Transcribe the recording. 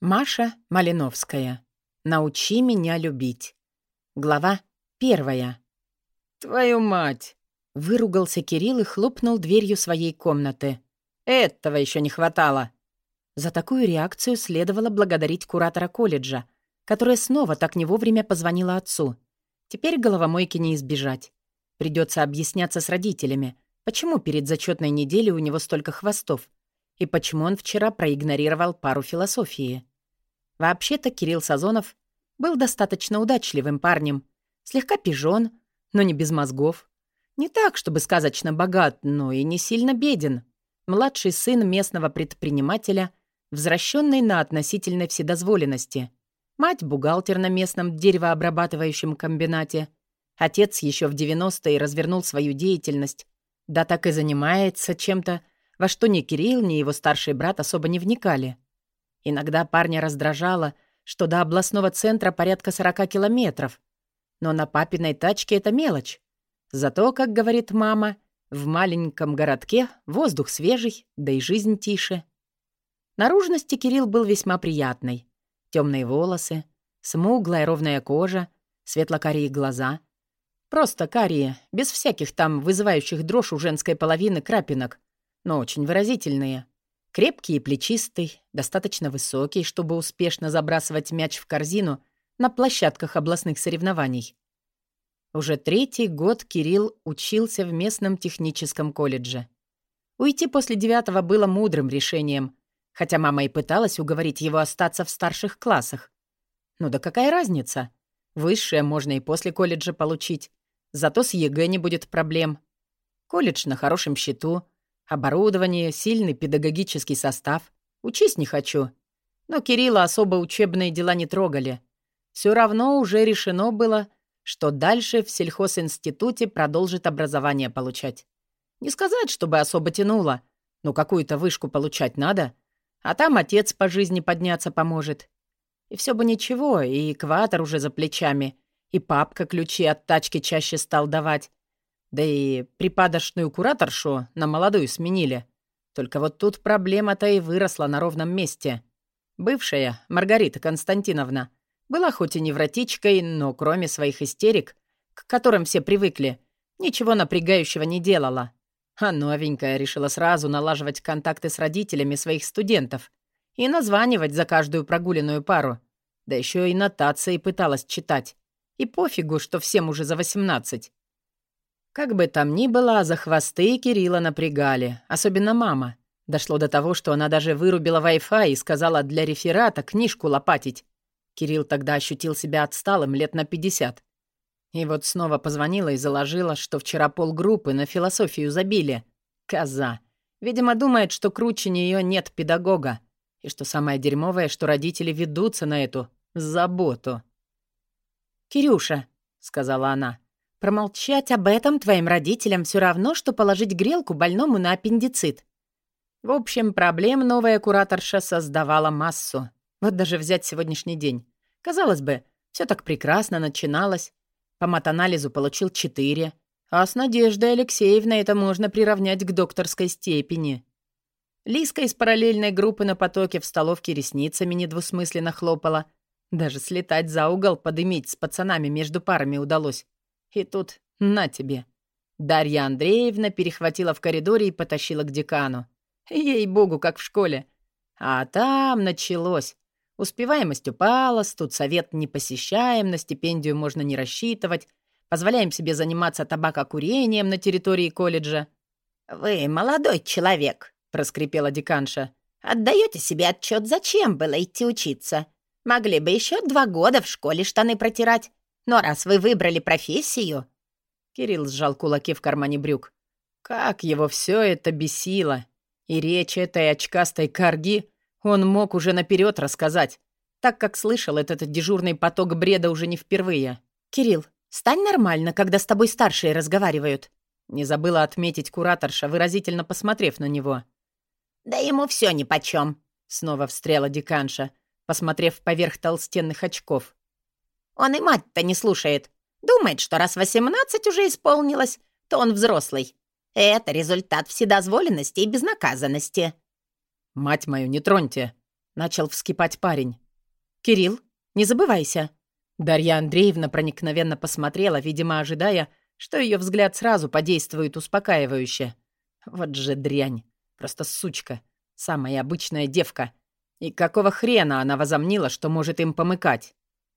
Маша Малиновская. Научи меня любить. Глава 1. «Твою мать!» — выругался Кирилл и хлопнул дверью своей комнаты. «Этого еще не хватало!» За такую реакцию следовало благодарить куратора колледжа, которая снова так не вовремя позвонила отцу. Теперь головомойки не избежать. Придется объясняться с родителями, почему перед зачетной неделей у него столько хвостов и почему он вчера проигнорировал пару философии. Вообще-то Кирилл Сазонов был достаточно удачливым парнем, слегка пижон, но не без мозгов. Не так, чтобы сказочно богат, но и не сильно беден. Младший сын местного предпринимателя, взращенный на относительной вседозволенности. Мать — бухгалтер на местном деревообрабатывающем комбинате. Отец еще в 90-е развернул свою деятельность. Да так и занимается чем-то, во что ни Кирилл, ни его старший брат особо не вникали. Иногда парня раздражало, что до областного центра порядка 40 километров. Но на папиной тачке это мелочь. Зато, как говорит мама, в маленьком городке воздух свежий, да и жизнь тише. Наружности Кирилл был весьма приятной. Темные волосы, смуглая ровная кожа, светло-карие глаза. Просто карие, без всяких там вызывающих дрожь у женской половины крапинок, но очень выразительные. Крепкий и плечистый, достаточно высокий, чтобы успешно забрасывать мяч в корзину на площадках областных соревнований. Уже 3-й год Кирилл учился в местном техническом колледже. Уйти после 9-го было мудрым решением, хотя мама и пыталась уговорить его остаться в старших классах. Ну да какая разница? Высшее можно и после колледжа получить, зато с ЕГЭ не будет проблем. Колледж на хорошем счету, оборудование, сильный педагогический состав. Учись не хочу. Но Кирилла особо учебные дела не трогали. Все равно уже решено было, что дальше в сельхозинституте продолжит образование получать. Не сказать, чтобы особо тянуло, но какую-то вышку получать надо, а там отец по жизни подняться поможет. И все бы ничего, и экватор уже за плечами, и папка ключи от тачки чаще стал давать. Да и припадочную кураторшу на молодую сменили. Только вот тут проблема-то и выросла на ровном месте. Бывшая, Маргарита Константиновна, была хоть и невротичкой, но кроме своих истерик, к которым все привыкли, ничего напрягающего не делала. А новенькая решила сразу налаживать контакты с родителями своих студентов и названивать за каждую прогуленную пару. Да еще и нотации пыталась читать. И пофигу, что всем уже за 18. Как бы там ни было, за хвосты Кирилла напрягали, особенно мама. Дошло до того, что она даже вырубила Wi-Fi и сказала для реферата книжку лопатить. Кирилл тогда ощутил себя отсталым лет на 50. И вот снова позвонила и заложила, что вчера полгруппы на философию забили. Коза. Видимо, думает, что круче нее нет педагога. И что самое дерьмовое, что родители ведутся на эту заботу. «Кирюша», — сказала она, — «промолчать об этом твоим родителям все равно, что положить грелку больному на аппендицит». В общем, проблем новая кураторша создавала массу. Вот даже взять сегодняшний день. Казалось бы, все так прекрасно начиналось. По матанализу получил 4, а с Надеждой Алексеевной это можно приравнять к докторской степени. Лиска из параллельной группы на потоке в столовке ресницами недвусмысленно хлопала. Даже слетать за угол, подымить с пацанами между парами удалось. И тут на тебе. Дарья Андреевна перехватила в коридоре и потащила к декану. Ей-богу, как в школе. А там началось. Успеваемость упала, студсовет не посещаем, на стипендию можно не рассчитывать, позволяем себе заниматься табакокурением на территории колледжа. «Вы молодой человек», — проскрипела деканша. «Отдаете себе отчет, зачем было идти учиться? Могли бы еще 2 года в школе штаны протирать. Но раз вы выбрали профессию...» Кирилл сжал кулаки в кармане брюк. Как его все это бесило. И речь этой очкастой корги он мог уже наперед рассказать, так как слышал этот дежурный поток бреда уже не впервые. «Кирилл, стань нормально, когда с тобой старшие разговаривают», не забыла отметить кураторша, выразительно посмотрев на него. «Да ему все нипочем», — снова встряла деканша, посмотрев поверх толстенных очков. «Он и мать-то не слушает. Думает, что раз 18 уже исполнилось, то он взрослый. Это результат вседозволенности и безнаказанности». «Мать мою, не троньте!» начал вскипать парень. «Кирилл, не забывайся!» Дарья Андреевна проникновенно посмотрела, видимо, ожидая, что ее взгляд сразу подействует успокаивающе. Вот же дрянь. Просто сучка. Самая обычная девка. И какого хрена она возомнила, что может им помыкать?